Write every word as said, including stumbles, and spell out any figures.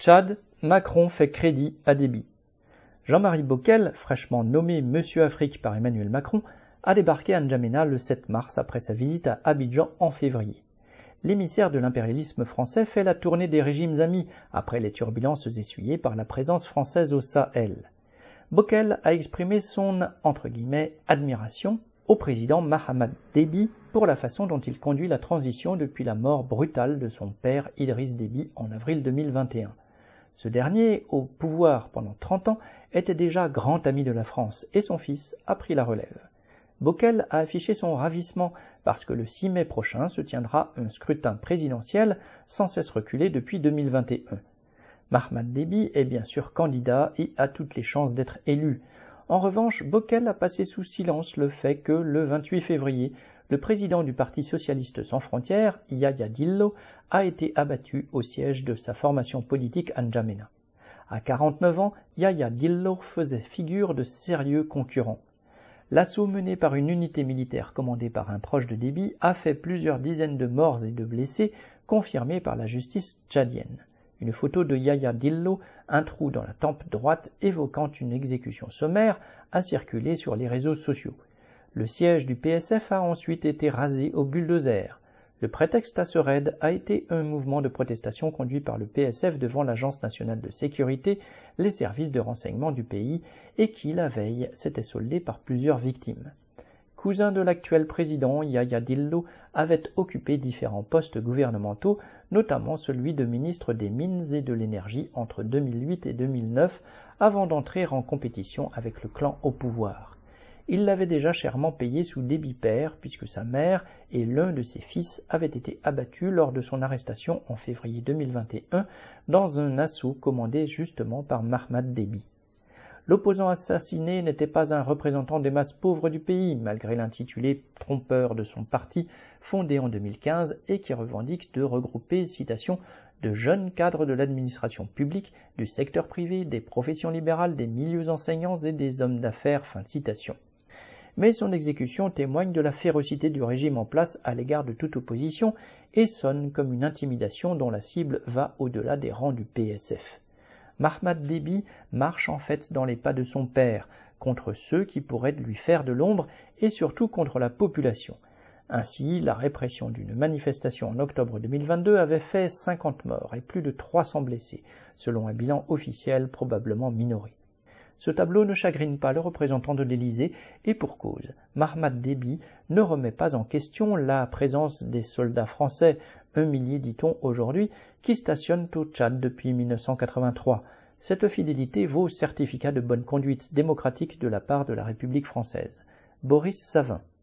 Tchad, Macron fait crédit à Déby. Jean-Marie Bockel, fraîchement nommé Monsieur Afrique par Emmanuel Macron, a débarqué à N'Djamena le sept mars après sa visite à Abidjan en février. L'émissaire de l'impérialisme français fait la tournée des régimes amis après les turbulences essuyées par la présence française au Sahel. Bockel a exprimé son entre guillemets, admiration au président Mahamat Déby pour la façon dont il conduit la transition depuis la mort brutale de son père Idriss Déby en avril deux mille vingt et un. Ce dernier, au pouvoir pendant trente ans, était déjà grand ami de la France et son fils a pris la relève. Bockel a affiché son ravissement parce que le six mai prochain se tiendra un scrutin présidentiel sans cesse reculé depuis deux mille vingt et un. Mahamat Déby est bien sûr candidat et a toutes les chances d'être élu. En revanche, Bockel a passé sous silence le fait que le vingt-huit février, le président du Parti socialiste sans frontières, Yaya Dillo, a été abattu au siège de sa formation politique à N'Djamena. À quarante-neuf ans, Yaya Dillo faisait figure de sérieux concurrent. L'assaut mené par une unité militaire commandée par un proche de Déby a fait plusieurs dizaines de morts et de blessés, confirmés par la justice tchadienne. Une photo de Yaya Dillo, un trou dans la tempe droite évoquant une exécution sommaire, a circulé sur les réseaux sociaux. Le siège du P S F a ensuite été rasé au bulldozer. Le prétexte à ce raid a été un mouvement de protestation conduit par le P S F devant l'Agence nationale de sécurité, les services de renseignement du pays, et qui, la veille, s'était soldé par plusieurs victimes. Cousin de l'actuel président, Yaya Dillo avait occupé différents postes gouvernementaux, notamment celui de ministre des Mines et de l'Énergie entre deux mille huit et deux mille neuf, avant d'entrer en compétition avec le clan au pouvoir. Il l'avait déjà chèrement payé sous Déby père, puisque sa mère et l'un de ses fils avaient été abattus lors de son arrestation en février deux mille vingt et un dans un assaut commandé justement par Mahamat Déby. L'opposant assassiné n'était pas un représentant des masses pauvres du pays, malgré l'intitulé trompeur de son parti, fondé en deux mille quinze et qui revendique de regrouper, citation, de jeunes cadres de l'administration publique, du secteur privé, des professions libérales, des milieux enseignants et des hommes d'affaires, fin de citation. Mais son exécution témoigne de la férocité du régime en place à l'égard de toute opposition et sonne comme une intimidation dont la cible va au-delà des rangs du P S F. Mahamat Déby marche en fait dans les pas de son père, contre ceux qui pourraient lui faire de l'ombre et surtout contre la population. Ainsi, la répression d'une manifestation en octobre deux mille vingt-deux avait fait cinquante morts et plus de trois cents blessés, selon un bilan officiel probablement minoré. Ce tableau ne chagrine pas le représentant de l'Élysée et pour cause, Mahamat Déby ne remet pas en question la présence des soldats français, un millier dit-on aujourd'hui, qui stationnent au Tchad depuis mille neuf cent quatre-vingt-trois. Cette fidélité vaut certificat de bonne conduite démocratique de la part de la République française. Boris Savin.